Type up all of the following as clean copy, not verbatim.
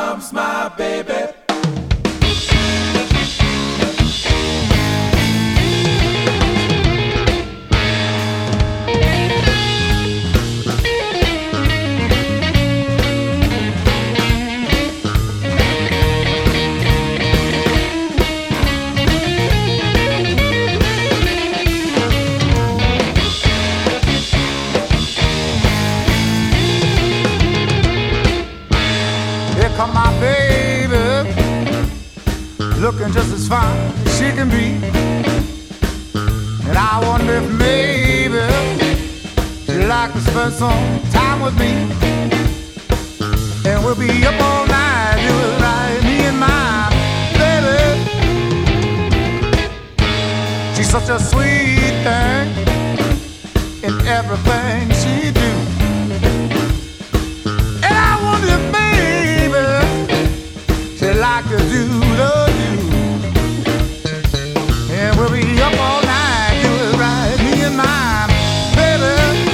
comes my baby. Here come my baby, looking just as fine as she can be. And I wonder if maybe she'd like to spend some time with me. And we'll be up all night, doing right, me and my baby. She's such a sweet thing in everything she do. And I wonder if they like to do the do. And we'll be up all night, do it right, me and my baby.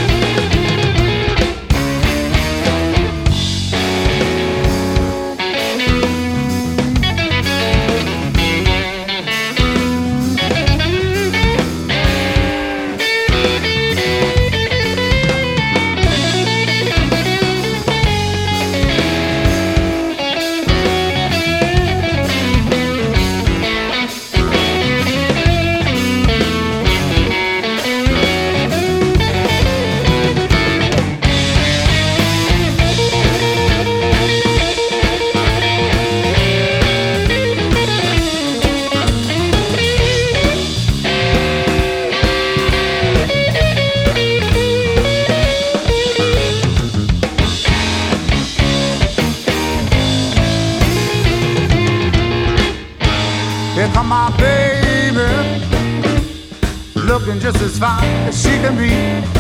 Here come my baby, looking just as fine as she can be.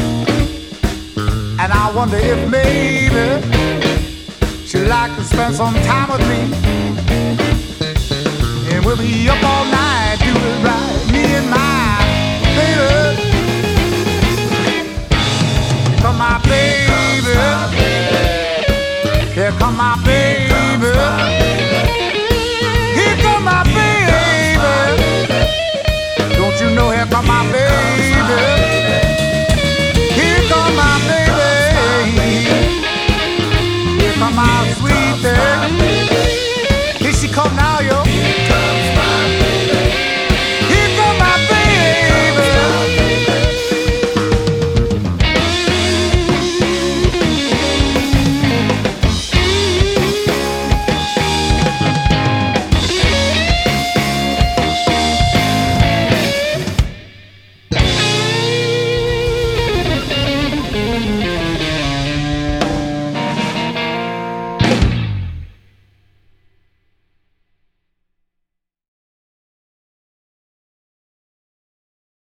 And I wonder if maybe she'd like to spend some time with me. And we'll be up all night, do it right, me and my baby. Here come my baby, here come my baby. Here come my baby. Don't you know, here come my baby.